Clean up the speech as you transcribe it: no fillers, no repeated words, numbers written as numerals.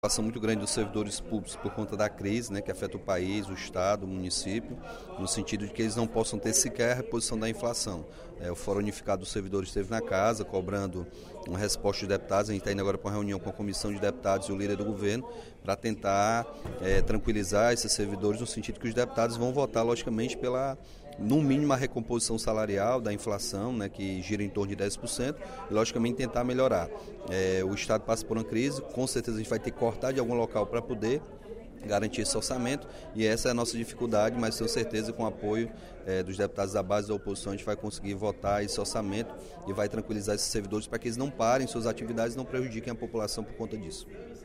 Preocupação muito grande dos servidores públicos por conta da crise, que afeta o país, o Estado, o município, no sentido de que eles não possam ter sequer a reposição da inflação. O Fórum Unificado dos Servidores esteve na casa, cobrando uma resposta dos deputados. A gente está indo agora para uma reunião com a Comissão de Deputados e o líder do governo para tentar tranquilizar esses servidores, no sentido que os deputados vão votar, logicamente, no mínimo, a recomposição salarial da inflação, que gira em torno de 10%, e, logicamente, tentar melhorar. O Estado passa por uma crise, com certeza a gente vai ter que cortar de algum local para poder garantir esse orçamento, e essa é a nossa dificuldade, mas tenho certeza que com o apoio dos deputados da base da oposição a gente vai conseguir votar esse orçamento e vai tranquilizar esses servidores para que eles não parem suas atividades e não prejudiquem a população por conta disso.